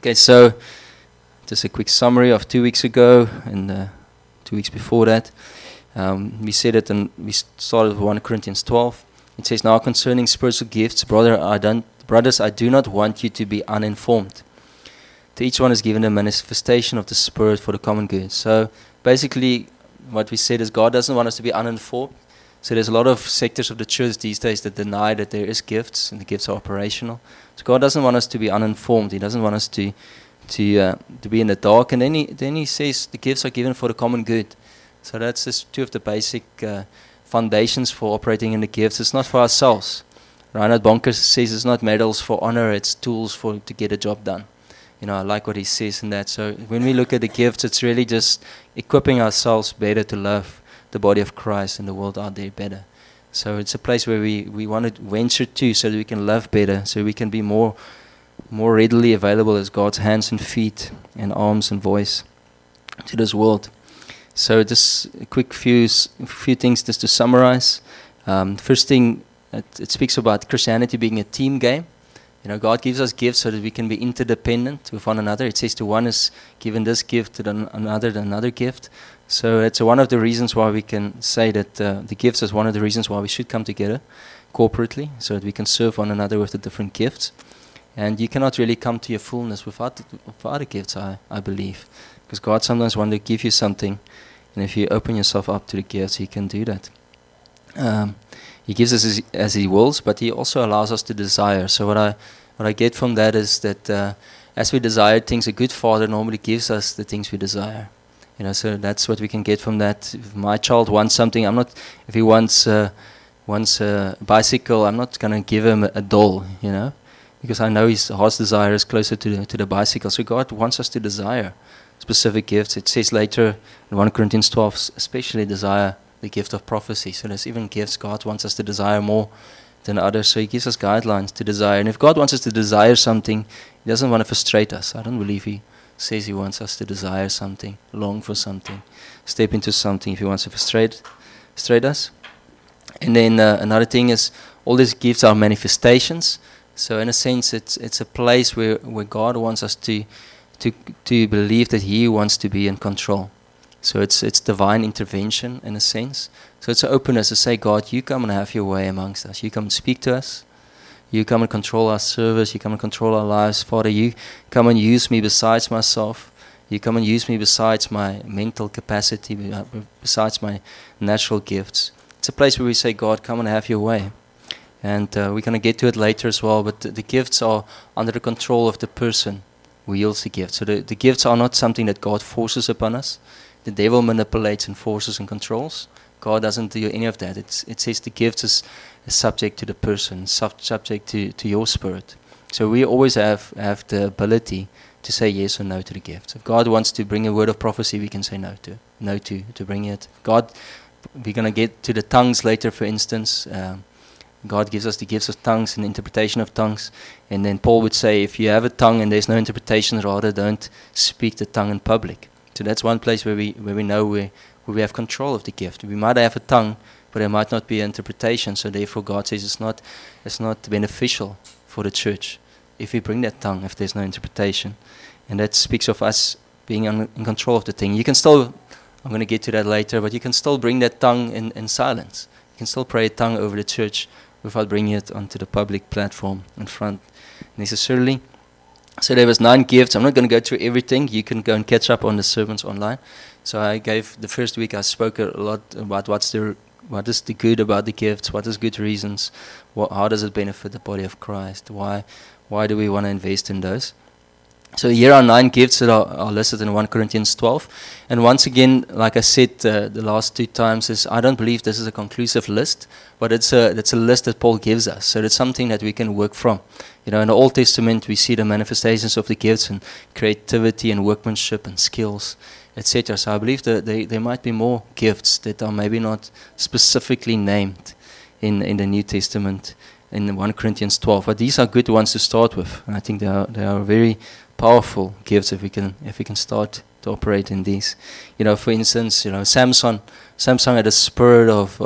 Okay, so just a quick summary of 2 weeks ago and 2 weeks before that. We said it, and we started with 1 Corinthians 12. It says, "Now concerning spiritual gifts, brothers, I do not want you to be uninformed. To each one is given a manifestation of the Spirit for the common good." So basically, what we said is God doesn't want us to be uninformed. So there's a lot of sectors of the church these days that deny that there is gifts and the gifts are operational. So God doesn't want us to be uninformed. He doesn't want us to be in the dark. And then he says the gifts are given for the common good. So that's just two of the basic foundations for operating in the gifts. It's not for ourselves. Reinhard Bonker says it's not medals for honor, it's tools to get a job done. I like what he says in that. So when we look at the gifts, it's really just equipping ourselves better to love the body of Christ and the world out there better. So it's a place where we want to venture to so that we can love better, so we can be more readily available as God's hands and feet and arms and voice to this world. So just a quick few things just to summarize. First thing, it speaks about Christianity being a team game. God gives us gifts so that we can be interdependent with one another. It says to one is given this gift, to another gift. So it's one of the reasons why we can say that the gifts is one of the reasons why we should come together corporately, so that we can serve one another with the different gifts. And you cannot really come to your fullness without the gifts, I believe. Because God sometimes wants to give you something, and if you open yourself up to the gifts, He can do that. He gives us as He wills, but He also allows us to desire. So what I get from that is that as we desire things, a good Father normally gives us the things we desire. So that's what we can get from that. If my child wants something, if he wants a bicycle, I'm not going to give him a doll, because I know his heart's desire is closer to the bicycle. So God wants us to desire specific gifts. It says later in 1 Corinthians 12, especially desire the gift of prophecy. So there's even gifts God wants us to desire more than others. So He gives us guidelines to desire. And if God wants us to desire something, He doesn't want to frustrate us. I don't believe He says He wants us to desire something, long for something, step into something if He wants to frustrate us. And then another thing is all these gifts are manifestations. So in a sense, it's a place where God wants us to believe that He wants to be in control. So it's divine intervention in a sense. So it's an openness to say, God, You come and have Your way amongst us. You come and speak to us. You come and control our service. You come and control our lives. Father, You come and use me besides myself. You come and use me besides my mental capacity, besides my natural gifts. It's a place where we say, God, come and have Your way. And we're going to get to it later as well, but the gifts are under the control of the person who yields the gift. So the gifts are not something that God forces upon us. The devil manipulates and forces and controls. God doesn't do any of that. It says the gift is subject to the person, subject to your spirit. So we always have the ability to say yes or no to the gift. If God wants to bring a word of prophecy, we can say no to bring it. God, we're going to get to the tongues later, for instance. God gives us the gifts of tongues and interpretation of tongues. And then Paul would say, if you have a tongue and there's no interpretation, rather don't speak the tongue in public. So that's one place where we know where we have control of the gift. We might have a tongue, but there might not be an interpretation. So therefore God says it's not beneficial for the church if we bring that tongue, if there's no interpretation. And that speaks of us being in control of the thing. You can still, I'm going to get to that later, but you can still bring that tongue in silence. You can still pray a tongue over the church without bringing it onto the public platform in front necessarily. So there was 9 gifts. I'm not going to go through everything. You can go and catch up on the sermons online. So I gave, the first week I spoke a lot about what is the good about the gifts, what is good reasons, how does it benefit the body of Christ, why do we want to invest in those. So here are 9 gifts that are listed in 1 Corinthians 12. And once again, like I said the last 2 times, is I don't believe this is a conclusive list, but it's a list that Paul gives us. So it's something that we can work from. In the Old Testament, we see the manifestations of the gifts and creativity and workmanship and skills, etc. So I believe that there might be more gifts that are maybe not specifically named in the New Testament in 1 Corinthians 12. But these are good ones to start with. And I think they are very powerful gifts if we can start to operate in these. For instance, Samson had a spirit of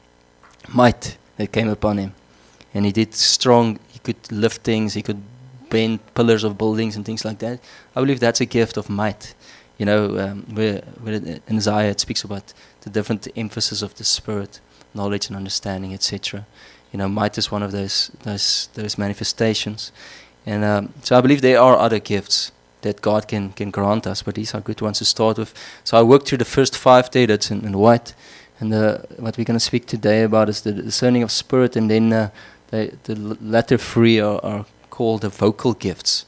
might that came upon him, and he did strong. He could lift things. He could bend pillars of buildings and things like that. I believe that's a gift of might. Where in Isaiah it speaks about the different emphasis of the Spirit, knowledge and understanding, etc. Might is one of those manifestations. And so I believe there are other gifts that God can grant us, but these are good ones to start with. So I worked through the first 5 there, that's in white. And what we're going to speak today about is the discerning of spirit, and then the latter 3 are called the vocal gifts.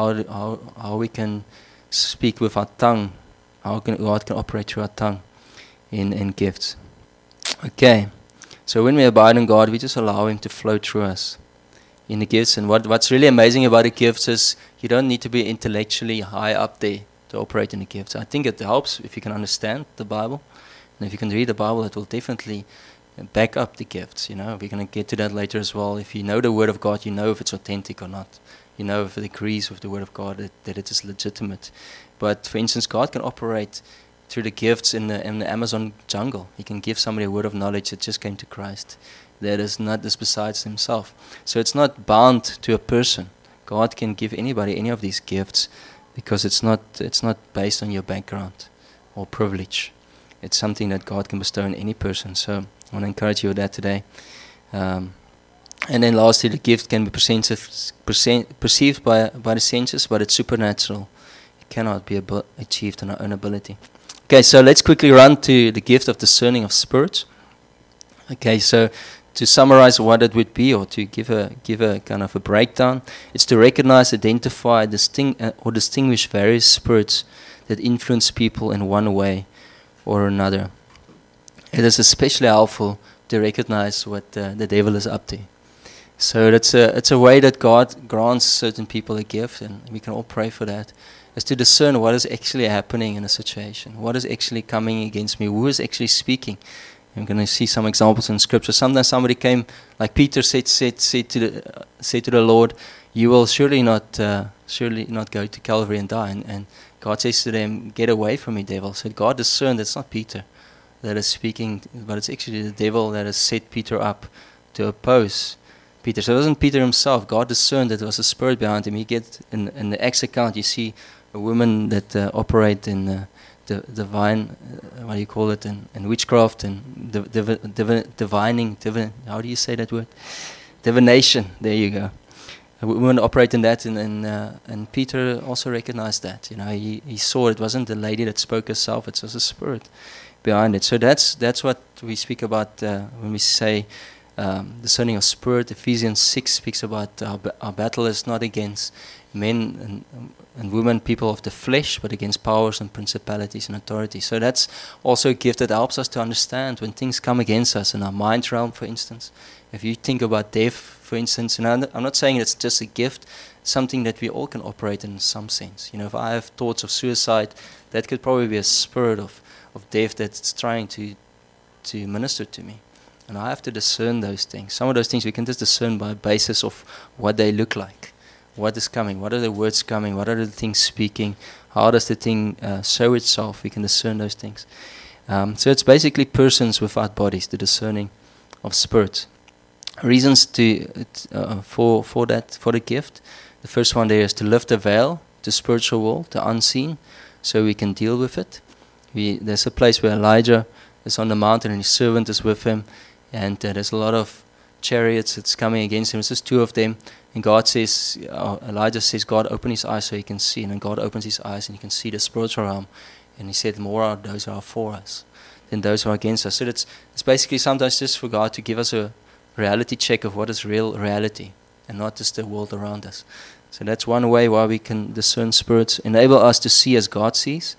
How we can speak with our tongue, how God can operate through our tongue in gifts. Okay, so when we abide in God, we just allow Him to flow through us in the gifts. And what's really amazing about the gifts is you don't need to be intellectually high up there to operate in the gifts. I think it helps if you can understand the Bible. And if you can read the Bible, it will definitely back up the gifts. We're going to get to that later as well. If you know the Word of God, you know if it's authentic or not. You know if it agrees with the Word of God, that it is legitimate. But for instance, God can operate through the gifts in the Amazon jungle. He can give somebody a word of knowledge that just came to Christ. That is not this besides Himself. So it's not bound to a person. God can give anybody any of these gifts because it's not based on your background or privilege. It's something that God can bestow on any person. So I want to encourage you with that today. And then lastly, the gift can be perceived by the senses, but it's supernatural. It cannot be achieved on our own ability. Okay, so let's quickly run to the gift of discerning of spirits. Okay, so to summarize what it would be, or to give a kind of a breakdown, it's to recognize, identify, distinguish various spirits that influence people in one way or another. It is especially helpful to recognize what the devil is up to. So it's a way that God grants certain people a gift, and we can all pray for that, is to discern what is actually happening in a situation, what is actually coming against me, who is actually speaking. I'm going to see some examples in Scripture. Sometimes somebody came, like Peter said to the Lord, "You will surely not go to Calvary and die." And God says to them, "Get away from me, devil." So God discerned it's not Peter that is speaking, but it's actually the devil that has set Peter up to oppose Peter. So it wasn't Peter himself. God discerned that there was a spirit behind him. You get in the Acts account, you see a woman that operate in the divine, what do you call it, in witchcraft and divining. How do you say that word? Divination. There you go. A woman operate in that, and Peter also recognized that. He saw it wasn't the lady that spoke herself; it was a spirit behind it. So that's what we speak about when we say discerning of spirit. Ephesians 6 speaks about our battle is not against men and women, people of the flesh, but against powers and principalities and authorities. So that's also a gift that helps us to understand when things come against us in our mind realm, for instance. If you think about death, for instance, and I'm not saying it's just a gift, something that we all can operate in some sense. If I have thoughts of suicide, that could probably be a spirit of death that's trying to minister to me. And I have to discern those things. Some of those things we can just discern by a basis of what they look like. What is coming? What are the words coming? What are the things speaking? How does the thing show itself? We can discern those things. So it's basically persons without bodies, the discerning of spirits. Reasons for the gift. The first one there is to lift the veil, the spiritual world, the unseen, so we can deal with it. There's a place where Elijah is on the mountain and his servant is with him, and there's a lot of chariots that's coming against him. It's just 2 of them. And Elijah says, God, open his eyes so he can see. And then God opens his eyes and he can see the spiritual realm. And he said, more are those who are for us than those who are against us. So it's basically sometimes just for God to give us a reality check of what is real reality and not just the world around us. So that's one way why we can discern spirits, enable us to see as God sees.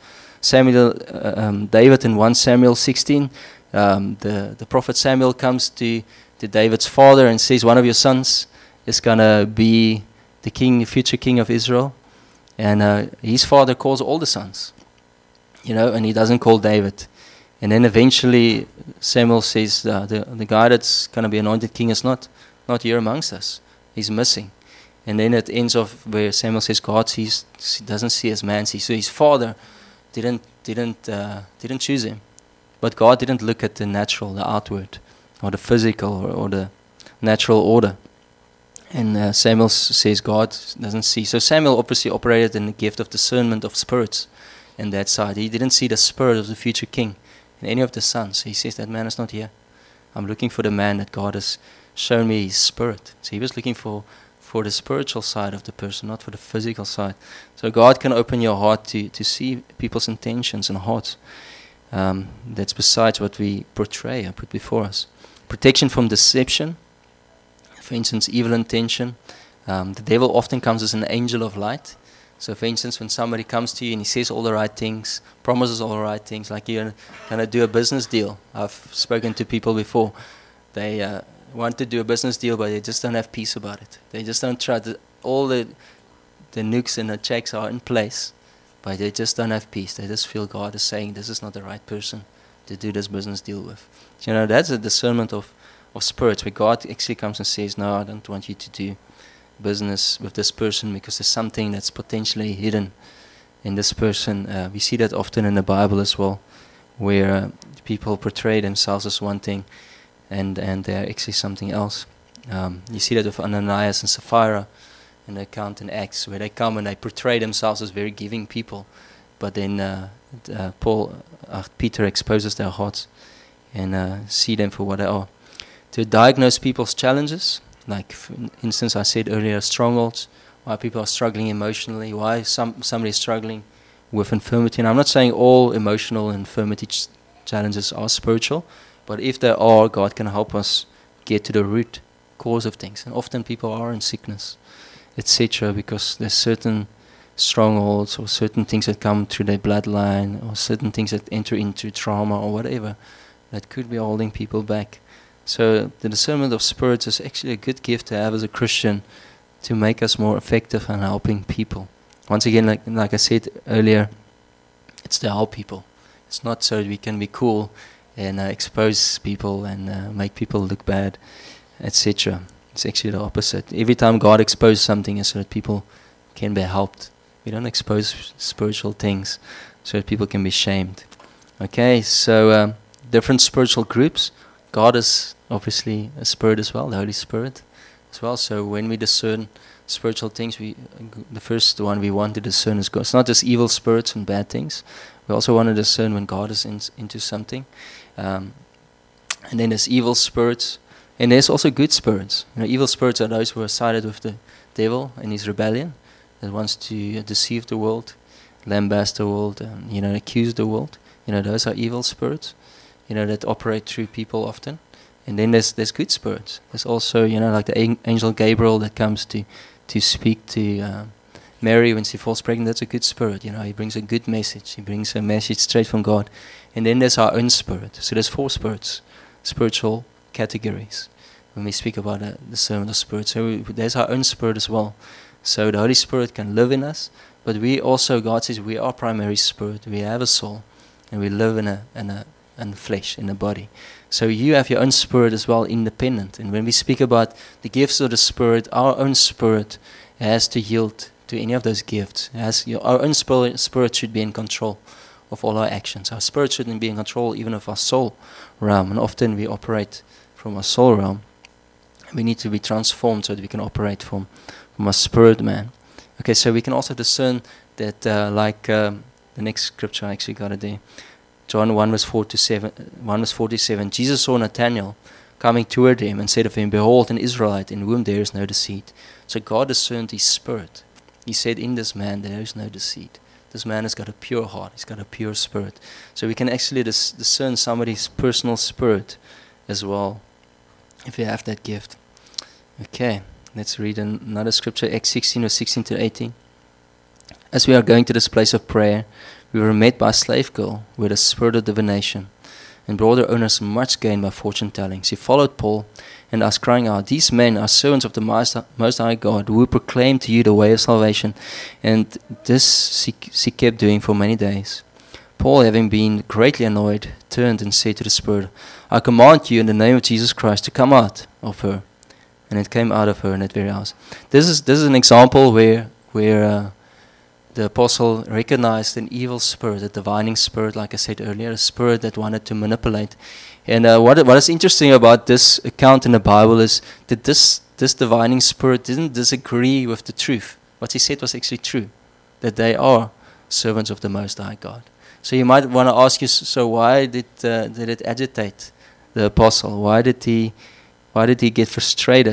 David in 1 Samuel 16, the prophet Samuel comes to David's father and says, one of your sons is going to be the future king of Israel. And his father calls all the sons, and he doesn't call David. And then eventually Samuel says, the guy that's going to be anointed king is not here amongst us. He's missing. And then it ends off where Samuel says God doesn't see as man sees. So his father didn't choose him. But God didn't look at the natural, the outward, or the physical, or the natural order. And Samuel says God doesn't see. So Samuel obviously operated in the gift of discernment of spirits in that side. He didn't see the spirit of the future king in any of the sons. He says, that man is not here. I'm looking for the man that God has shown me his spirit. So he was looking for the spiritual side of the person, not for the physical side. So God can open your heart to see people's intentions and hearts. That's besides what we portray and put before us. Protection from deception. For instance, evil intention. The devil often comes as an angel of light. So for instance, when somebody comes to you and he says all the right things, promises all the right things, like you're going to do a business deal. I've spoken to people before. They want to do a business deal, but they just don't have peace about it. They just don't trust that all the nooks and the checks are in place, but they just don't have peace. They just feel God is saying, this is not the right person to do this business deal with. You know, that's a discernment of spirits, where God actually comes and says, no, I don't want you to do business with this person because there's something that's potentially hidden in this person. We see that often in the Bible as well, where people portray themselves as one thing and they're actually something else. You see that with Ananias and Sapphira in the account in Acts, where they come and they portray themselves as very giving people, but then Peter exposes their hearts and see them for what they are. To diagnose people's challenges, like for instance I said earlier, strongholds, why people are struggling emotionally, why somebody is struggling with infirmity. And I'm not saying all emotional infirmity challenges are spiritual, but if they are, God can help us get to the root cause of things. And often people are in sickness, etc., because there's certain strongholds or certain things that come through their bloodline or certain things that enter into trauma or whatever that could be holding people back. So the discernment of spirits is actually a good gift to have as a Christian to make us more effective in helping people. Once again, like I said earlier, it's to help people. It's not so that we can be cool and expose people and make people look bad, etc. It's actually the opposite. Every time God exposes something, it's so that people can be helped. We don't expose spiritual things so that people can be shamed. Okay, so different spiritual groups. God is obviously a spirit as well, the Holy Spirit as well. So when we discern spiritual things, the first one we want to discern is God. It's not just evil spirits and bad things. We also want to discern when God is into something. And then there's evil spirits, and there's also good spirits. You know, evil spirits are those who are sided with the devil in his rebellion, that wants to deceive the world, lambast the world, and accuse the world. Those are evil spirits. That operate through people often. And then there's good spirits. There's also, like the angel Gabriel that comes to speak to Mary when she falls pregnant. That's a good spirit. He brings a good message. He brings a message straight from God. And then there's our own spirit. So there's 4 spirits, spiritual categories, when we speak about the discernment of spirit. So there's our own spirit as well. So the Holy Spirit can live in us, but we also, God says, we are primary spirit. We have a soul, and we live in a flesh, in a body. So you have your own spirit as well, independent. And when we speak about the gifts of the Spirit, our own spirit has to yield to any of those gifts. Our own spirit should be in control of all our actions. Our spirit shouldn't be in control even of our soul realm. And often we operate from our soul realm. We need to be transformed so that we can operate from our spirit man. Okay, so we can also discern that the next scripture I actually got it there. John 1 verse 47, Jesus saw Nathanael coming toward him and said of him, "Behold, an Israelite in whom there is no deceit." So God discerned his spirit. He said, in this man there is no deceit. This man has got a pure heart. He's got a pure spirit. So we can actually discern somebody's personal spirit as well, if you have that gift. Okay, let's read another scripture, Acts 16 verse 16 to 18. As we are going to this place of prayer, we were met by a slave girl with a spirit of divination, and brought her owners much gain by fortune telling. She followed Paul and asked, crying out, "These men are servants of the Most High God, who proclaim to you the way of salvation." And this she kept doing for many days. Paul, having been greatly annoyed, turned and said to the spirit, "I command you in the name of Jesus Christ to come out of her." And it came out of her in that very hour. This is an example where the apostle recognized an evil spirit, a divining spirit, like I said earlier, a spirit that wanted to manipulate. And what is interesting about this account in the Bible is that this this divining spirit didn't disagree with the truth. What he said was actually true, that they are servants of the Most High God. So you might want to ask you, so why did it agitate the apostle? Why did he get frustrated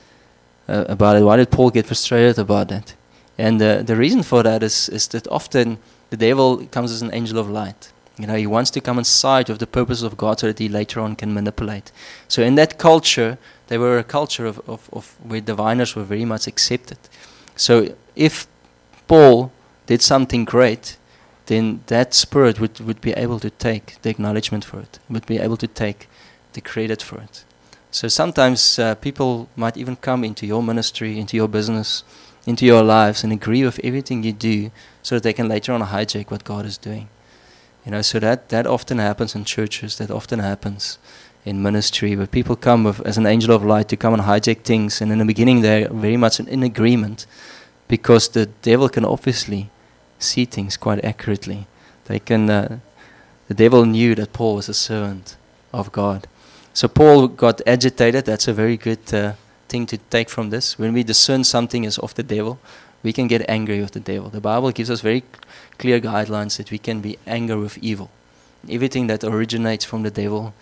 about it? Why did Paul get frustrated about that? And the reason for that is that often the devil comes as an angel of light. He wants to come inside with the purpose of God so that he later on can manipulate. So in that culture, they were a culture of where diviners were very much accepted. So if Paul did something great, then that spirit would be able to take the acknowledgement for it, would be able to take the credit for it. So sometimes people might even come into your ministry, into your business, into your lives and agree with everything you do so that they can later on hijack what God is doing. So that often happens in churches, that often happens in ministry, where people come as an angel of light to come and hijack things, and in the beginning they're very much in agreement because the devil can obviously see things quite accurately. The devil knew that Paul was a servant of God. So Paul got agitated. That's a very good thing to take from this. When we discern something is of the devil, we can get angry with the devil. The Bible gives us very clear guidelines that we can be angry with evil. Everything that originates from the devil,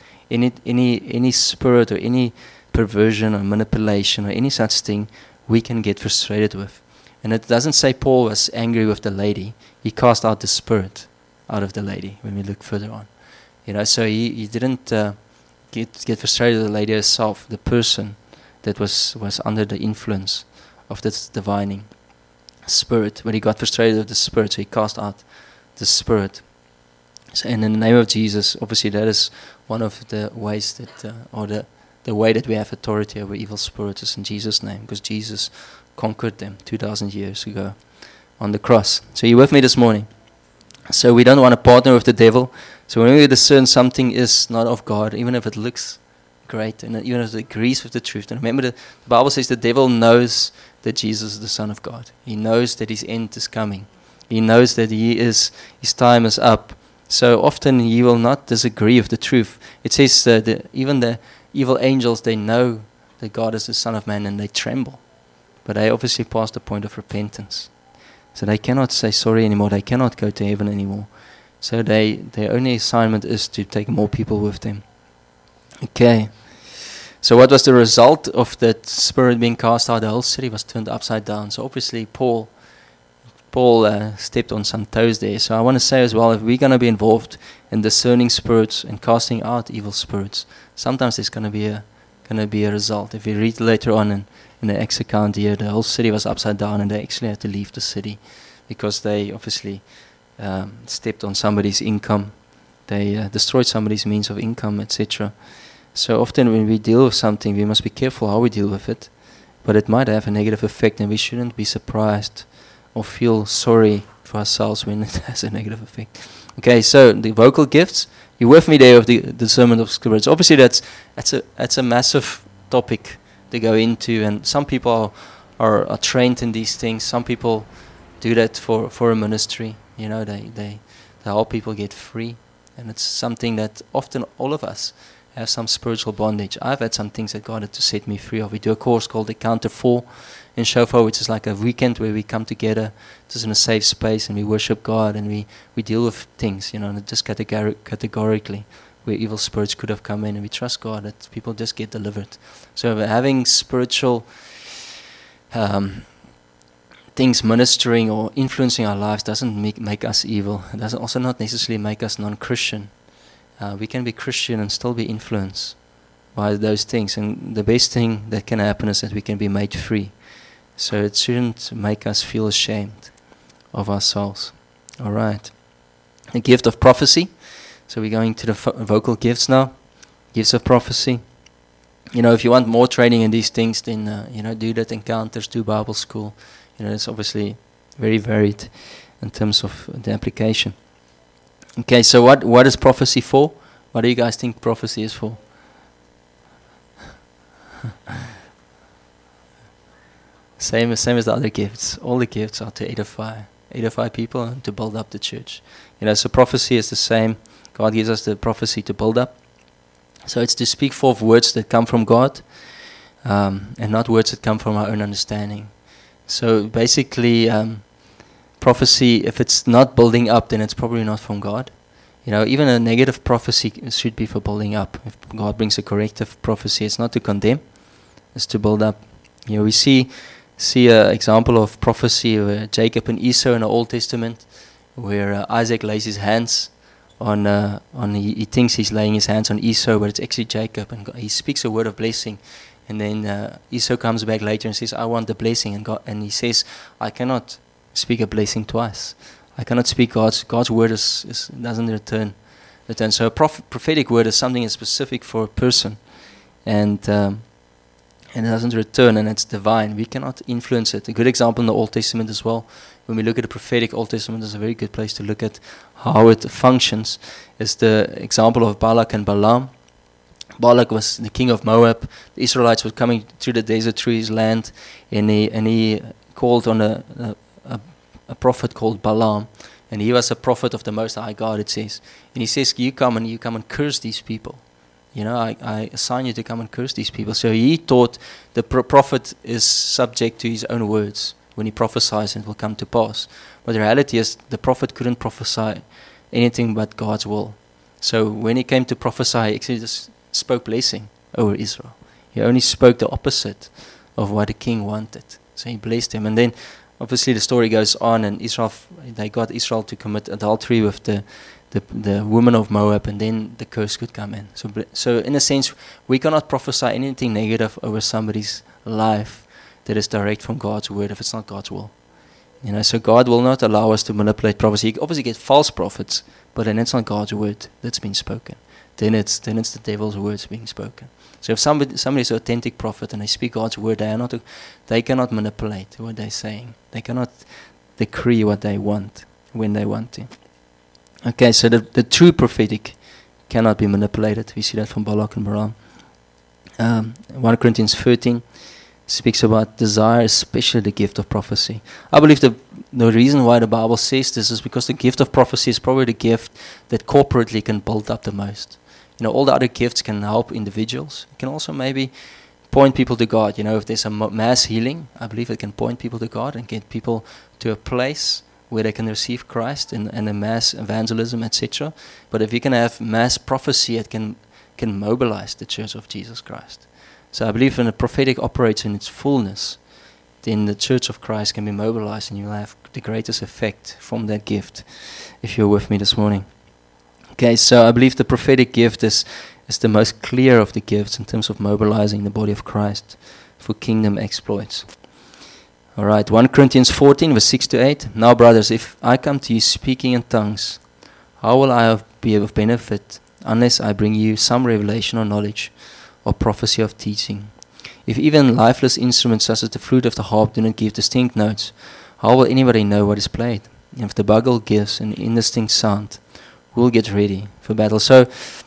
any spirit or any perversion or manipulation or any such thing, we can get frustrated with. And it doesn't say Paul was angry with the lady. He cast out the spirit out of the lady when we look further on. So he didn't get frustrated with the lady herself, the person that was under the influence of this divining spirit. When he got frustrated with the spirit, so he cast out the spirit. So, and in the name of Jesus, obviously that is one of the ways that, or the way that we have authority over evil spirits is in Jesus' name, because Jesus conquered them 2,000 years ago on the cross. So you with me this morning? So we don't want to partner with the devil. So when we discern something is not of God, even if it looks great and even if it agrees with the truth. And remember, the Bible says the devil knows that Jesus is the Son of God. He knows that his end is coming. He knows that his time is up. So often he will not disagree with the truth. It says that even the evil angels, they know that God is the Son of Man and they tremble. But they obviously passed the point of repentance. So they cannot say sorry anymore. They cannot go to heaven anymore. So their only assignment is to take more people with them. Okay. So what was the result of that spirit being cast out? The whole city was turned upside down. So obviously Paul stepped on some toes there. So I want to say as well, if we're going to be involved in discerning spirits and casting out evil spirits, sometimes there's going to be a result. If you read later on in the Acts account here, the whole city was upside down and they actually had to leave the city because they obviously stepped on somebody's income. They destroyed somebody's means of income, etc. So often when we deal with something, we must be careful how we deal with it. But it might have a negative effect and we shouldn't be surprised or feel sorry for ourselves when it has a negative effect. Okay, so the vocal gifts. You with me there with the discernment of spirits? Obviously that's a massive topic to go into, and some people are trained in these things. Some people do that for a ministry. They help people get free, and it's something that often all of us have some spiritual bondage. I've had some things that God had to set me free of. We do a course called Encounter 4 in Shofar, which is like a weekend where we come together just in a safe space and we worship God and we deal with things, just categorically, where evil spirits could have come in, and we trust God that people just get delivered. So having spiritual things ministering or influencing our lives doesn't make us evil. It doesn't also not necessarily make us non-Christian. We can be Christian and still be influenced by those things. And the best thing that can happen is that we can be made free. So it shouldn't make us feel ashamed of ourselves. All right. The gift of prophecy. So we're going to the vocal gifts now. Gifts of prophecy. If you want more training in these things, then, do that encounters, do Bible school. It's obviously very varied in terms of the application. Okay, so what is prophecy for? What do you guys think prophecy is for? Same as the other gifts. All the gifts are to edify people and to build up the church. So prophecy is the same. God gives us the prophecy to build up. So it's to speak forth words that come from God. and not words that come from our own understanding. So basically, prophecy, if it's not building up, then it's probably not from God. Even a negative prophecy should be for building up. If God brings a corrective prophecy, it's not to condemn, it's to build up. We see an example of prophecy where Jacob and Esau in the Old Testament, where Isaac lays his hands he thinks he's laying his hands on Esau, but it's actually Jacob, and he speaks a word of blessing. And then Esau comes back later and says, I want the blessing. And he says, I cannot speak a blessing twice. I cannot speak God's word doesn't return. So a prophetic word is something that's specific for a person. And it doesn't return, and it's divine. We cannot influence it. A good example in the Old Testament as well. When we look at the prophetic Old Testament, is a very good place to look at how it functions. Is the example of Balak and Balaam. Balak was the king of Moab. The Israelites were coming through the desert through his land, and he called on a prophet called Balaam, and he was a prophet of the Most High God, it says. And he says, you come and curse these people. I assign you to come and curse these people. So he thought the prophet is subject to his own words. When he prophesies, it will come to pass. But the reality is, the prophet couldn't prophesy anything but God's will. So when he came to prophesy, he actually just spoke blessing over Israel. He only spoke the opposite of what the king wanted. So he blessed him. And then, obviously, the story goes on, and they got Israel to commit adultery with the woman of Moab, and then the curse could come in. So in a sense, we cannot prophesy anything negative over somebody's life that is direct from God's word if it's not God's will. So God will not allow us to manipulate prophecy. You obviously get false prophets, but then it's not God's word that's been spoken. Then it's the devil's words being spoken. So if somebody is an authentic prophet and they speak God's word, they cannot manipulate what they're saying. They cannot decree what they want when they want to. Okay, so the true prophetic cannot be manipulated. We see that from Balak and Balaam. 1 Corinthians 13 speaks about desire, especially the gift of prophecy. I believe the reason why the Bible says this is because the gift of prophecy is probably the gift that corporately can build up the most. All the other gifts can help individuals. It can also maybe point people to God. If there's a mass healing, I believe it can point people to God and get people to a place where they can receive Christ and a mass evangelism, etc. But if you can have mass prophecy, it can mobilize the church of Jesus Christ. So I believe when the prophetic operates in its fullness, then the church of Christ can be mobilized, and you'll have the greatest effect from that gift, if you're with me this morning. Okay, so I believe the prophetic gift is the most clear of the gifts in terms of mobilizing the body of Christ for kingdom exploits. All right, 1 Corinthians 14, verse 6 to 8. Now, brothers, if I come to you speaking in tongues, how will I be of benefit unless I bring you some revelation or knowledge or prophecy of teaching? If even lifeless instruments such as the flute of the harp do not give distinct notes, how will anybody know what is played? And if the bugle gives an indistinct sound, who will get ready for battle? So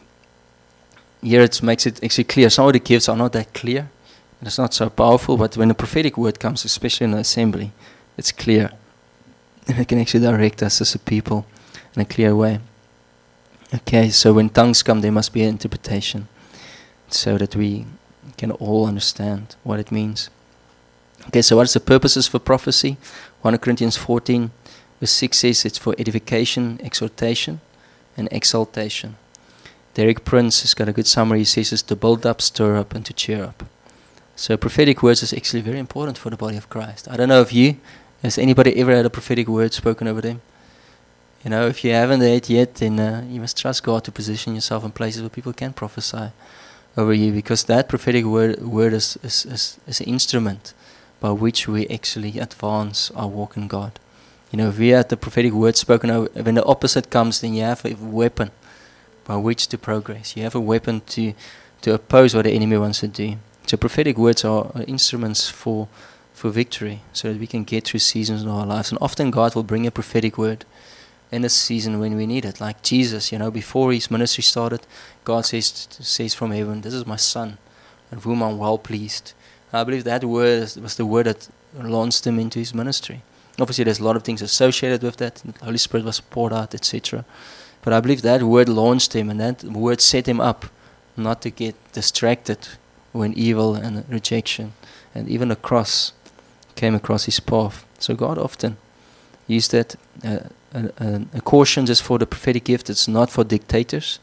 here it makes it actually clear. Some of the gifts are not that clear. It's not so powerful, but when the prophetic word comes, especially in an assembly, it's clear. And it can actually direct us as a people in a clear way. Okay, so when tongues come, there must be an interpretation so that we can all understand what it means. Okay, so what is the purposes for prophecy? 1 Corinthians 14, verse 6 says it's for edification, exhortation, and exaltation. Derek Prince has got a good summary. He says it's to build up, stir up, and to cheer up. So prophetic words is actually very important for the body of Christ. I don't know if has anybody ever had a prophetic word spoken over them? If you haven't had yet, then you must trust God to position yourself in places where people can prophesy over you, because that prophetic word is an instrument by which we actually advance our walk in God. If we had the prophetic word spoken over, when the opposite comes, then you have a weapon by which to progress. You have a weapon to oppose what the enemy wants to do. So prophetic words are instruments for victory, so that we can get through seasons in our lives. And often God will bring a prophetic word in a season when we need it. Like Jesus, before his ministry started, God says from heaven, "This is my son, in whom I'm well pleased." I believe that word was the word that launched him into his ministry. Obviously, there's a lot of things associated with that. The Holy Spirit was poured out, etc. But I believe that word launched him, and that word set him up not to get distracted when evil and rejection and even a cross came across his path. So God often used that. A caution just for the prophetic gift. It's not for dictators.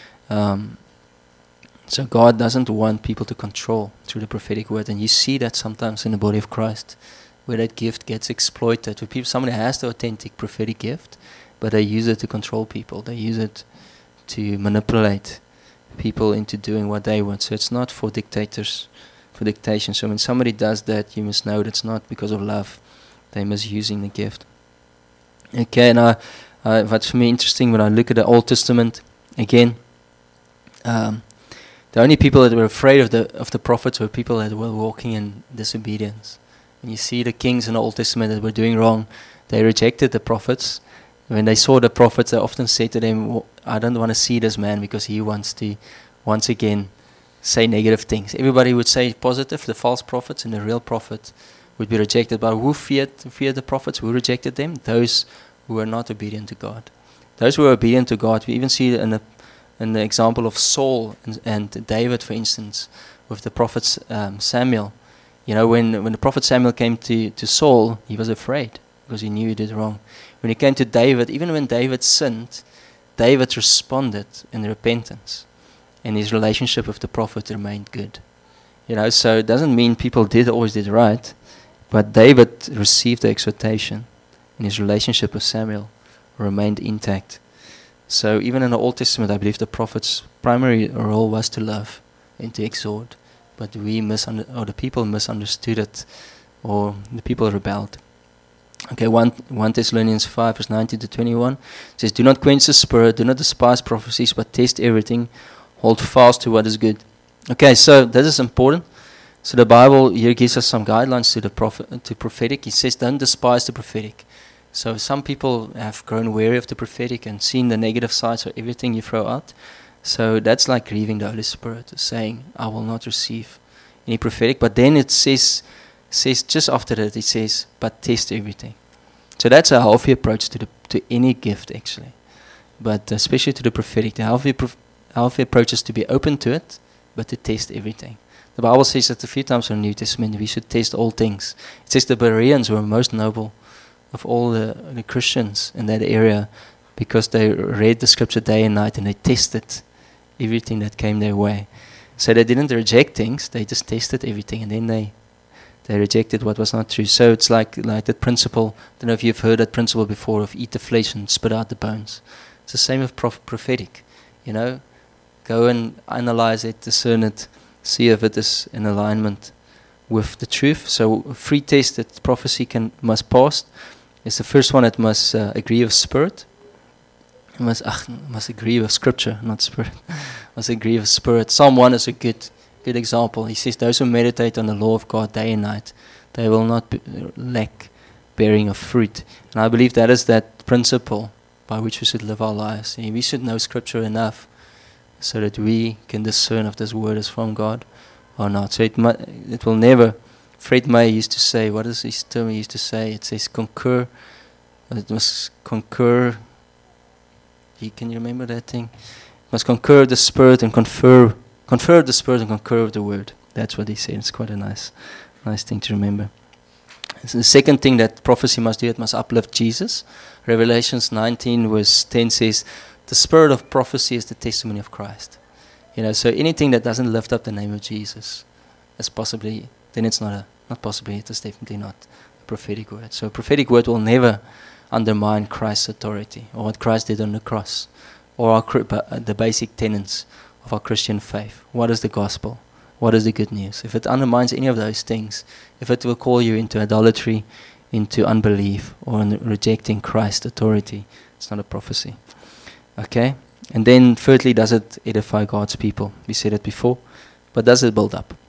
So God doesn't want people to control through the prophetic word. And you see that sometimes in the body of Christ, where that gift gets exploited. Where somebody has the authentic prophetic gift, but they use it to control people. They use it to manipulate people into doing what they want. So it's not for dictators, for dictation. So when somebody does that, you must know that's not because of love. They're misusing the gift. Okay, now what's for me interesting when I look at the Old Testament again, the only people that were afraid of the prophets were people that were walking in disobedience. When you see the kings in the Old Testament that were doing wrong, they rejected the prophets. When they saw the prophets, they often said to them, I don't want to see this man because he wants to once again say negative things. Everybody would say positive, the false prophets, and the real prophet would be rejected. But who feared the prophets? Who rejected them? Those who were not obedient to God. Those who were obedient to God, we even see it in the example of Saul and David, for instance, with the prophet Samuel. You know, when the prophet Samuel came to Saul, he was afraid because he knew he did wrong. When he came to David, even when David sinned, David responded in repentance, and his relationship with the prophet remained good. You know, so it doesn't mean people always did right, but David received the exhortation, and his relationship with Samuel remained intact. So even in the Old Testament, I believe the prophet's primary role was to love and to exhort, but the people misunderstood it, or the people rebelled. Okay, 1 Thessalonians 5 verse 19 to 21 says, do not quench the spirit, do not despise prophecies, but test everything, hold fast to what is good. Okay, so this is important. So the Bible here gives us some guidelines to prophetic. It says don't despise the prophetic. So some people have grown weary of the prophetic and seen the negative sides of everything you throw out. So that's like grieving the Holy Spirit, saying, I will not receive any prophetic. But then it says just after that, it says, but test everything. So that's a healthy approach to any gift, actually. But especially to the prophetic, the healthy approach is to be open to it, but to test everything. The Bible says that a few times in the New Testament, we should test all things. It says the Bereans were most noble of all the Christians in that area because they read the scripture day and night and they tested everything that came their way. So they didn't reject things, they just tested everything, and then they rejected what was not true. So it's like that principle, I don't know if you've heard that principle before, of eat the flesh and spit out the bones. It's the same with prophetic, you know. Go and analyze it, discern it, see if it is in alignment with the truth. So a free test that prophecy must pass is the first one. It must agree with spirit. It must agree with scripture, not spirit. Must agree with spirit. Psalm 1 is a good example. He says, those who meditate on the law of God day and night, they will not lack bearing of fruit. And I believe that is that principle by which we should live our lives. And we should know scripture enough so that we can discern if this word is from God or not. So it will never. Fred May used to say, what is his term he used to say? It says concur. It must concur. Can you remember that thing? It must concur the spirit and confer the spirit and concur with the word. That's what he said. It's quite a nice thing to remember. So the second thing that prophecy must do, it must uplift Jesus. Revelations 19 verse 10 says, the spirit of prophecy is the testimony of Christ. You know, so anything that doesn't lift up the name of Jesus is possibly, then it's not possibly, it is definitely not a prophetic word. So a prophetic word will never undermine Christ's authority or what Christ did on the cross or the basic tenets of our Christian faith. What is the gospel? What is the good news? If it undermines any of those things, if it will call you into idolatry, into unbelief, or in rejecting Christ's authority, it's not a prophecy. Okay? And then thirdly, does it edify God's people? We said it before. But does it build up?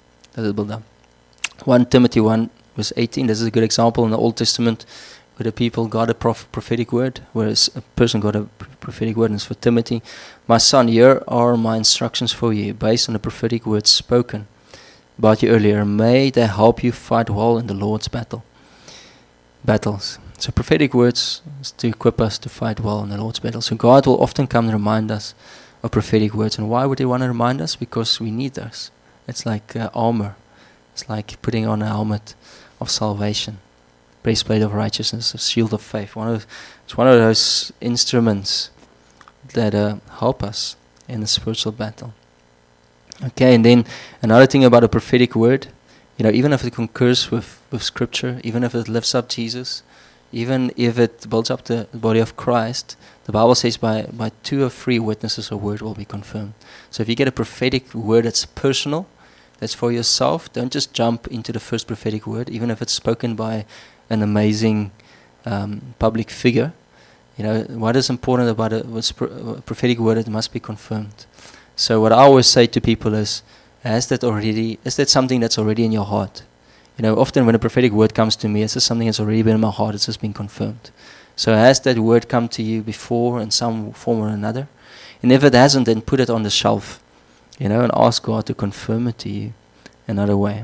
1 Timothy 1 verse 18, this is a good example in the Old Testament where the people got a prophetic word, whereas a person got a prophetic word, and it's for Timothy. My son, here are my instructions for you, based on the prophetic words spoken about you earlier. May they help you fight well in the Lord's battles. So prophetic words is to equip us to fight well in the Lord's battles. So God will often come and remind us of prophetic words. And why would He want to remind us? Because we need those. It's like armor. It's like putting on a helmet of salvation, breastplate of righteousness, a shield of faith. It's one of those instruments that help us in the spiritual battle. Okay, and then another thing about a prophetic word, even if it concurs with Scripture, even if it lifts up Jesus, even if it builds up the body of Christ, the Bible says by 2 or 3 witnesses a word will be confirmed. So if you get a prophetic word that's personal, that's for yourself, don't just jump into the first prophetic word, even if it's spoken by an amazing public figure. What is important about a prophetic word? It must be confirmed. So what I always say to people is that something that's already in your heart? Often when a prophetic word comes to me, it's just something that's already been in my heart, it's just been confirmed. So has that word come to you before in some form or another? And if it hasn't, then put it on the shelf, and ask God to confirm it to you another way.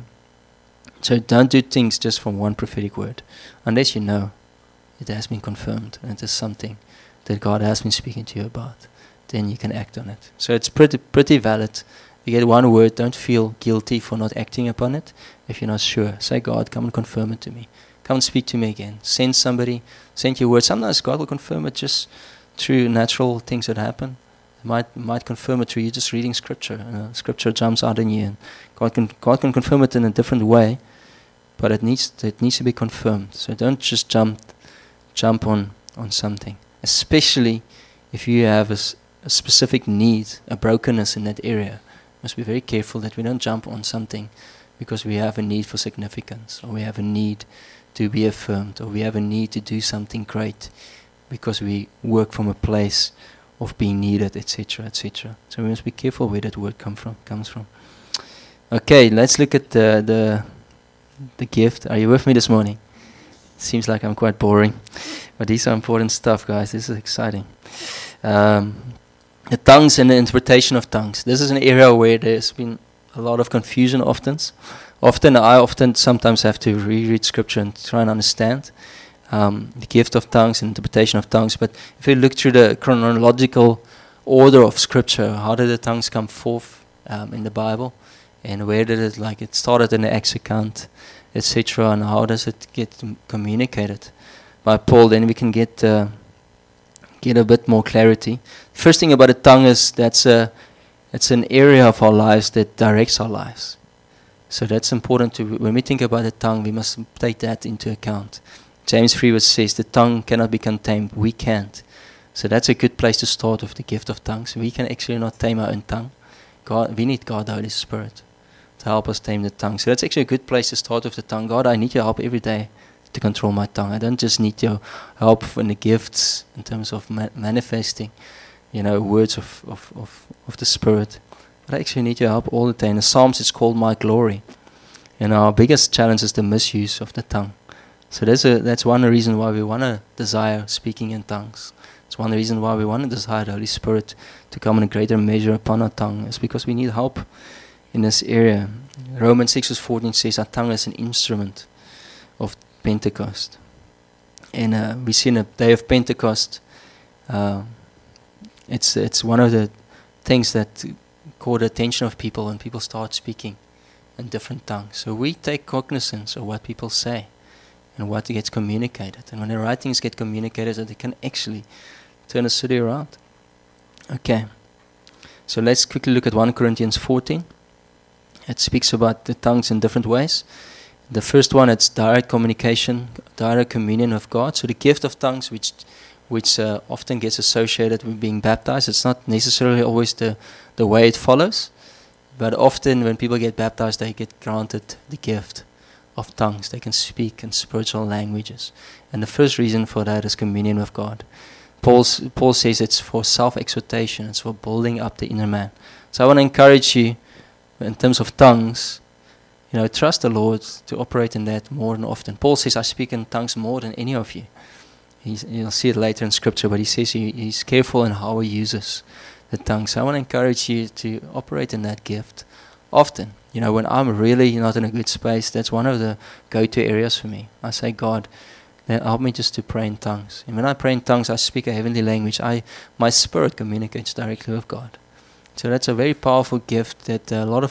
So don't do things just from one prophetic word, unless you know it has been confirmed and it is something that God has been speaking to you about. Then you can act on it. So it's pretty valid. You get one word, don't feel guilty for not acting upon it. If you're not sure, say, God, come and confirm it to me. Come and speak to me again. Send somebody, send your word. Sometimes God will confirm it just through natural things that happen. Might confirm it through you just reading Scripture. Scripture jumps out in you, and God can confirm it in a different way, but it needs to be confirmed. So don't just jump on something, especially if you have a specific need, a brokenness in that area. Must be very careful that we don't jump on something because we have a need for significance, or we have a need to be affirmed, or we have a need to do something great because we work from a place of being needed, etc., etc. So we must be careful where that word comes from. Okay, let's look at the gift. Are you with me this morning? Seems like I'm quite boring, but these are important stuff, guys. This is exciting. The tongues and the interpretation of tongues. This is an area where there's been a lot of confusion I sometimes have to reread Scripture and try and understand the gift of tongues and interpretation of tongues. But if you look through the chronological order of Scripture, how did the tongues come forth in the Bible? And where did it started in the Acts account, etc. And how does it get communicated by Paul? Then we can get a bit more clarity. First thing about the tongue is it's an area of our lives that directs our lives. So that's important when we think about the tongue, we must take that into account. James 3 says the tongue cannot be contained, we can't. So that's a good place to start with the gift of tongues. We can actually not tame our own tongue. We need God, the Holy Spirit, to help us tame the tongue. So that's actually a good place to start with the tongue. God, I need your help every day to control my tongue. I don't just need your help in the gifts in terms of manifesting, words of the Spirit. But I actually need your help all the time. In the Psalms, it's called my glory. Our biggest challenge is the misuse of the tongue. So that's one reason why we want to desire speaking in tongues. It's one reason why we want to desire the Holy Spirit to come in a greater measure upon our tongue. It's because we need help in this area. Romans 6:14 says our tongue is an instrument of Pentecost. And we see in the day of Pentecost, it's one of the things that caught the attention of people when people start speaking in different tongues. So we take cognizance of what people say and what gets communicated. And when the right things get communicated, that they can actually turn a city around. Okay, so let's quickly look at 1 Corinthians 14. It speaks about the tongues in different ways. The first one, it's direct communication, direct communion with God. So the gift of tongues, which often gets associated with being baptized, it's not necessarily always the way it follows, but often when people get baptized, they get granted the gift of tongues. They can speak in spiritual languages. And the first reason for that is communion with God. Paul says it's for self-exhortation, it's for building up the inner man. So I want to encourage you, in terms of tongues, trust the Lord to operate in that more and often. Paul says, I speak in tongues more than any of you. You'll see it later in Scripture, but he says he's careful in how he uses the tongue. So I want to encourage you to operate in that gift often. When I'm really not in a good space, that's one of the go-to areas for me. I say, God, help me just to pray in tongues. And when I pray in tongues, I speak a heavenly language. My spirit communicates directly with God. So that's a very powerful gift that a lot of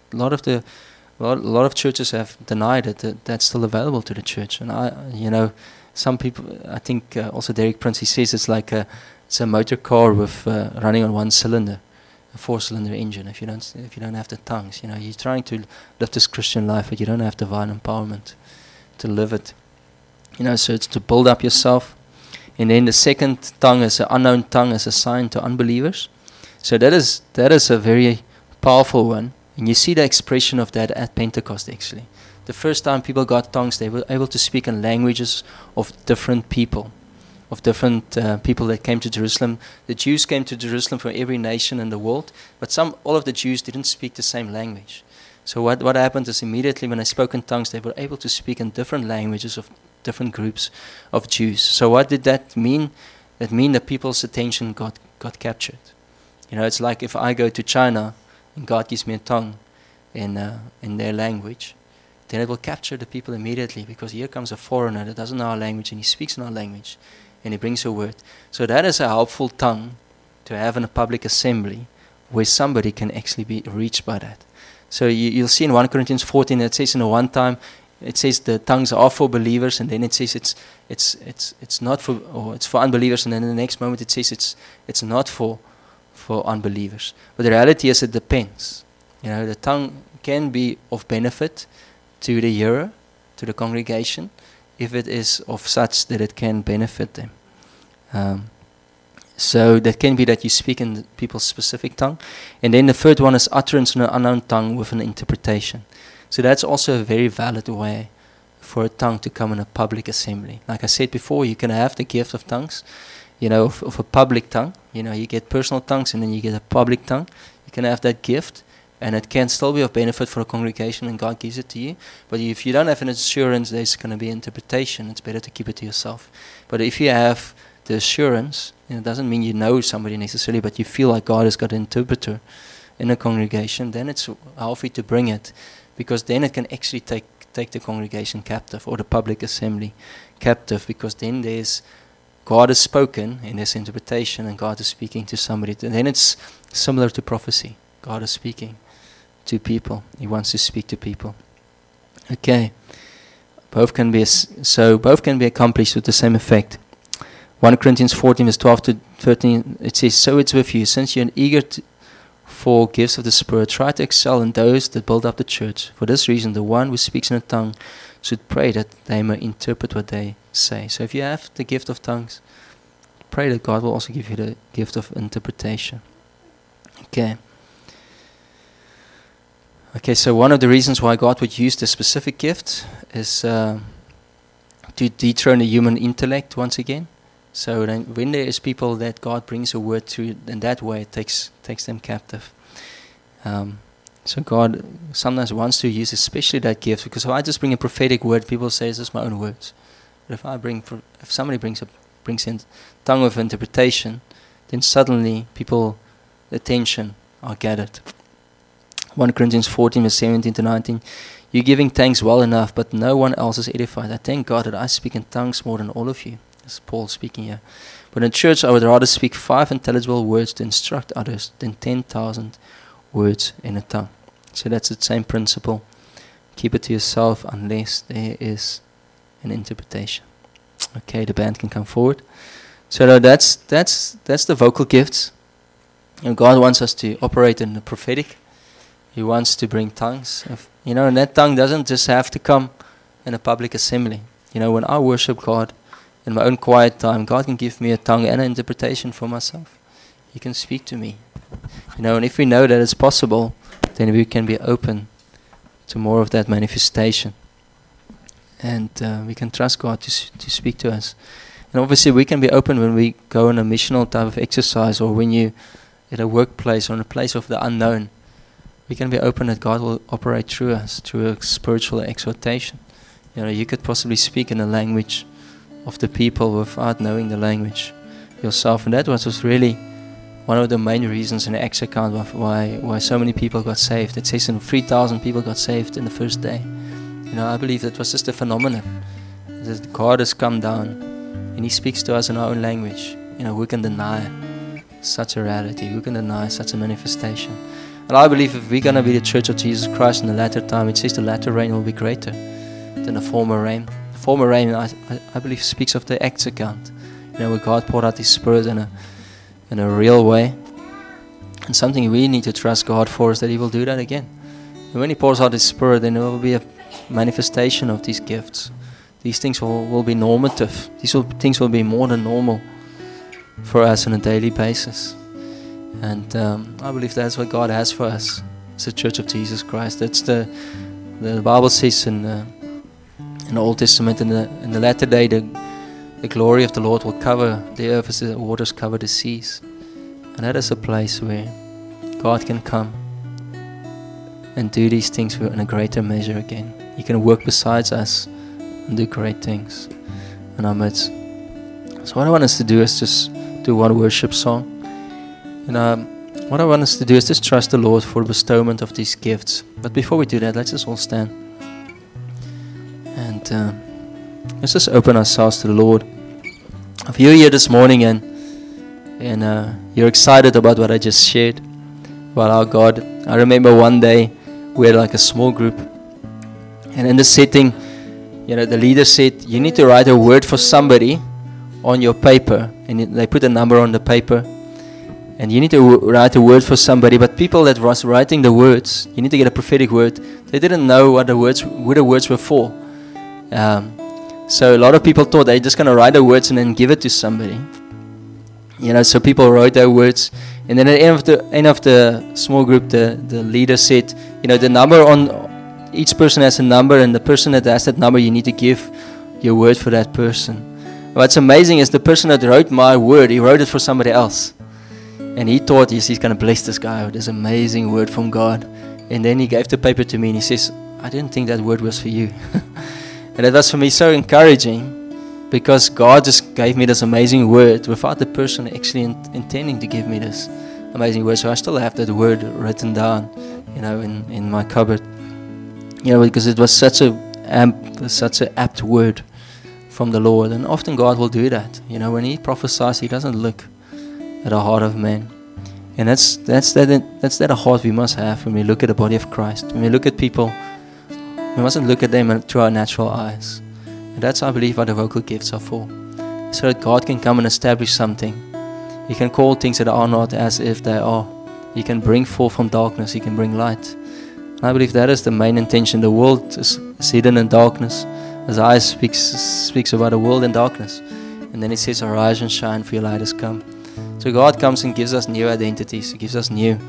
a lot of churches have denied it, that's still available to the church. And some people, I think also Derek Prince, he says it's like it's a motor car with running on one cylinder, a 4-cylinder engine. If you don't have the tongues, you're trying to live this Christian life, but you don't have divine empowerment to live it. So it's to build up yourself. And then the second tongue is an unknown tongue, as a sign to unbelievers. So that is a very powerful one. And you see the expression of that at Pentecost, actually. The first time people got tongues, they were able to speak in languages of different people, people that came to Jerusalem. The Jews came to Jerusalem from every nation in the world, but all of the Jews didn't speak the same language. So what happened is, immediately when they spoke in tongues, they were able to speak in different languages of different groups of Jews. So what did that mean? That mean that people's attention got captured. It's like if I go to China and God gives me a tongue in their language, then it will capture the people immediately, because here comes a foreigner that doesn't know our language and he speaks in our language and he brings a word. So that is a helpful tongue to have in a public assembly where somebody can actually be reached by that. So you'll see in 1 Corinthians 14, it says in the one time, it says the tongues are for believers, and then it says it's not for, or it's for unbelievers, and then in the next moment it says it's not for unbelievers. But the reality is, it depends. The tongue can be of benefit to the hearer, to the congregation, if it is of such that it can benefit them. So that can be that you speak in people's specific tongue. And then the third one is utterance in an unknown tongue with an interpretation. So that's also a very valid way for a tongue to come in a public assembly. Like I said before, you can have the gift of tongues, of a public tongue. You get personal tongues and then you get a public tongue. You can have that gift, and it can still be of benefit for a congregation, and God gives it to you. But if you don't have an assurance, there's going to be interpretation. It's better to keep it to yourself. But if you have the assurance, it doesn't mean you know somebody necessarily, but you feel like God has got an interpreter in a congregation, then it's healthy to bring it, because then it can actually take the congregation captive, or the public assembly captive, because then there's God has spoken in this interpretation, and God is speaking to somebody. And then it's similar to prophecy. God is speaking to people. He wants to speak to people. Okay. Both can be accomplished with the same effect. 1 Corinthians 14 verse 12 to 13, it says, "So it's with you, since you're eager for gifts of the Spirit, try to excel in those that build up the church. For this reason, the one who speaks in a tongue should pray that they may interpret what they say." So if you have the gift of tongues, pray that God will also give you the gift of interpretation. Okay, so one of the reasons why God would use this specific gift is to dethrone the human intellect once again. So then when there is people that God brings a word to, in that way it takes them captive. So God sometimes wants to use especially that gift, because if I just bring a prophetic word, people say it's just my own words. But if somebody brings in tongue of interpretation, then suddenly people's attention are gathered. 1 Corinthians 14 verse 17 to 19, "You're giving thanks well enough, but no one else is edified. I thank God that I speak in tongues more than all of you." This is Paul speaking here. "But in church I would rather speak 5 intelligible words to instruct others than 10,000 words in a tongue." So that's the same principle. Keep it to yourself unless there is an interpretation. Okay, the band can come forward. So that's the vocal gifts. And God wants us to operate in the prophetic. He wants to bring tongues. And that tongue doesn't just have to come in a public assembly. When I worship God in my own quiet time, God can give me a tongue and an interpretation for myself. He can speak to me. And if we know that it's possible, then we can be open to more of that manifestation. And we can trust God to speak to us. And obviously we can be open when we go on a missional type of exercise, or when you at a workplace or in a place of the unknown. We can be open that God will operate through us, through a spiritual exhortation. You could possibly speak in the language of the people without knowing the language yourself. And that was really one of the main reasons in the Acts account why so many people got saved. It says 3,000 people got saved in the first day. I believe that was just a phenomenon. That God has come down and He speaks to us in our own language. Who can deny such a reality? Who can deny such a manifestation? And I believe if we're going to be the church of Jesus Christ in the latter time, it says the latter rain will be greater than the former rain. The former rain, I believe, speaks of the Acts account. Where God poured out His Spirit in a real way. And something we need to trust God for is that He will do that again. And when He pours out His Spirit, then there will be a manifestation of these gifts. These things will be normative. Things will be more than normal for us on a daily basis. And I believe that's what God has for us as the Church of Jesus Christ. That's the Bible says in the Old Testament, in the latter day, the glory of the Lord will cover the earth as the waters cover the seas. And that is a place where God can come and do these things in a greater measure again. He can work besides us and do great things in our midst. So what I want us to do is just do one worship song. And what I want us to do is just trust the Lord for the bestowment of these gifts. But before we do that, let's just all stand. And let's just open ourselves to the Lord. If you're here this morning and you're excited about what I just shared about our God, I remember one day we had like a small group, and in the setting, the leader said, you need to write a word for somebody on your paper, and they put a number on the paper, and you need to write a word for somebody. But people that was writing the words, you need to get a prophetic word. They didn't know who the words were for. So a lot of people thought they're just going to write the words and then give it to somebody. So people wrote their words, and then at the end of the small group, the leader said, the number on each person has a number, and the person that has that number, you need to give your word for that person. What's amazing is the person that wrote my word, he wrote it for somebody else, and he thought he's going to bless this guy with this amazing word from God. And then he gave the paper to me, and he says, I didn't think that word was for you. And it was for me so encouraging, because God just gave me this amazing word without the person actually intending to give me this amazing word. So I still have that word written down, in my cupboard. Because it was such an apt word from the Lord. And often God will do that. When He prophesies, He doesn't look at the heart of man. And that's that heart we must have when we look at the body of Christ. When we look at people, we mustn't look at them through our natural eyes. And that's, I believe, what the vocal gifts are for. So that God can come and establish something. He can call things that are not as if they are. He can bring forth from darkness. He can bring light. And I believe that is the main intention. The world is hidden in darkness. Isaiah speaks about a world in darkness. And then He says, arise and shine, for your light has come. So God comes and gives us new identities. He gives us gives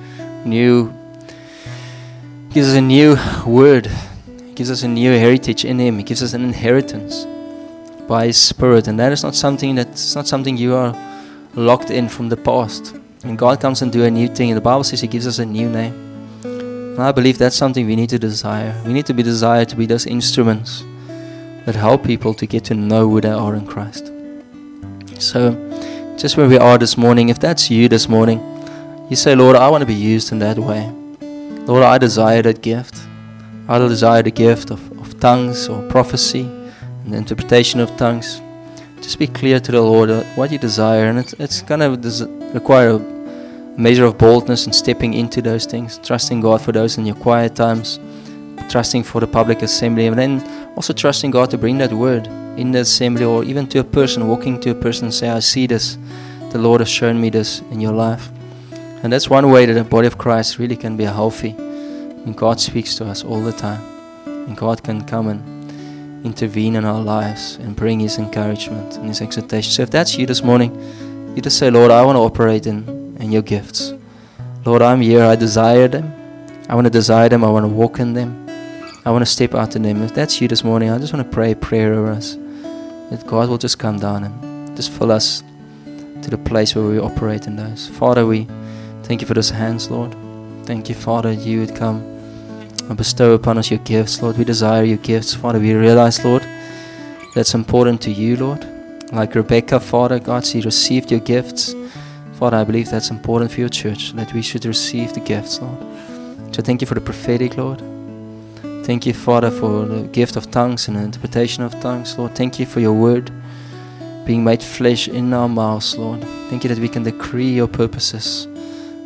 us a new word. He gives us a new heritage in Him. He gives us an inheritance by His Spirit. And that is not something you are locked in from the past. And God comes and do a new thing. And the Bible says He gives us a new name. And I believe that's something we need to desire. We need to be desired to be those instruments that help people to get to know who they are in Christ. So, just where we are this morning, if that's you this morning, you say, Lord, I want to be used in that way. Lord, I desire that gift. I desire the gift of tongues or prophecy and the interpretation of tongues. Just be clear to the Lord what you desire, and it's going to require a measure of boldness and stepping into those things, trusting God for those in your quiet times, trusting for the public assembly, and then also trusting God to bring that word in the assembly, or even to a person, walking to a person and say, I see this, the Lord has shown me this in your life. And that's one way that the body of Christ really can be healthy. And God speaks to us all the time. And God can come and intervene in our lives and bring His encouragement and His exhortation. So if that's you this morning, you just say, Lord, I want to operate in your gifts. Lord, I'm here, I desire them. I want to desire them, I want to walk in them. I want to step out in them. If that's you this morning, I just want to pray a prayer over us, that God will just come down and just fill us to the place where we operate in those. Father, we thank you for those hands, Lord. Thank you, Father, that you would come and bestow upon us your gifts, Lord. We desire your gifts, Father. We realize, Lord, that's important to you, Lord. Like Rebecca, Father, God, she received your gifts. Father, I believe that's important for your church, that we should receive the gifts, Lord. So thank you for the prophetic, Lord. Thank you, Father, for the gift of tongues and the interpretation of tongues, Lord. Thank you for your word being made flesh in our mouths, Lord. Thank you that we can decree your purposes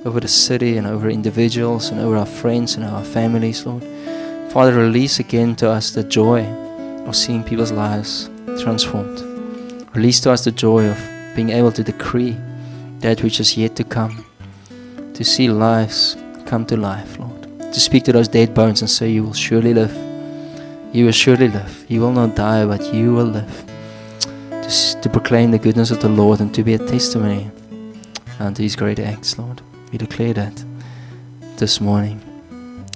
over the city and over individuals and over our friends and our families, Lord. Father, release again to us the joy of seeing people's lives transformed. Release to us the joy of being able to decree that which is yet to come, to see lives come to life, Lord. To speak to those dead bones and say, you will surely live. You will surely live. You will not die, but you will live. To proclaim the goodness of the Lord and to be a testimony unto His great acts, Lord. We declare that this morning.